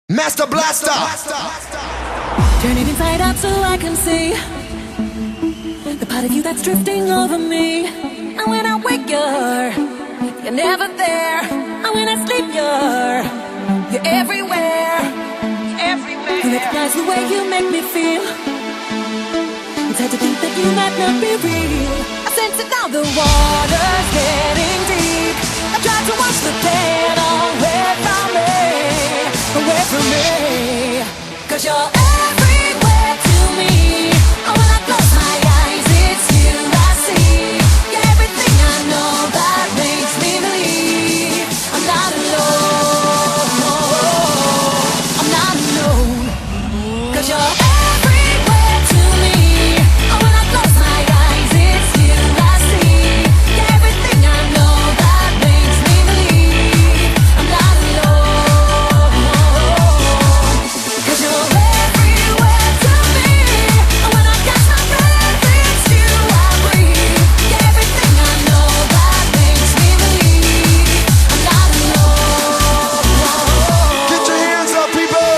Master Blaster. Turn it inside out so I can see the part of you that's drifting over me. And when I wake you're never there. And when I sleep you're everywhere. You recognize the way you make me feel. It's hard to think that you might not be real. I sense it now, the water's getting deep. I try to wash the pain away from me, 'cause you're everywhere to me. And when I close my eyes, it's you I see. You're everything I know that makes me believe I'm not alone. I'm not alone, 'cause you're everywhere to me. And when I close my eyes, it's you I see. You're everything I know that makes me believe I'm not alone. 'Cause you're everywhere to me. And when I catch my breath, it's you I breathe. You're everything I know that makes me believe I'm not alone. Get your hands up, people.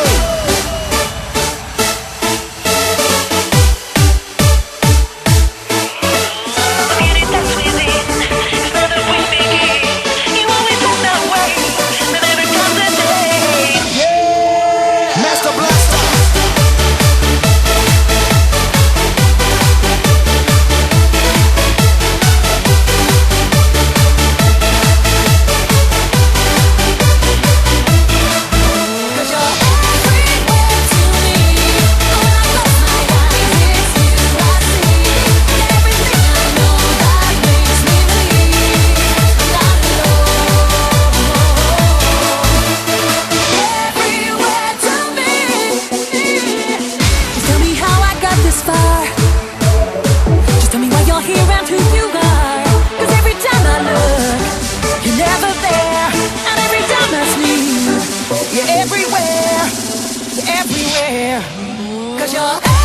Master Blaster. Cause you're everywhere to me. And when I close my eyes, it's you I see. You're everything I know that makes me believe I'm not alone. Everywhere to me. Just tell me how I got this far. Just tell me why you're here and who you are. 'Cause every time I look, you're never there. And every time I sleep, you're everywhere. You're everywhere. 'Cause you're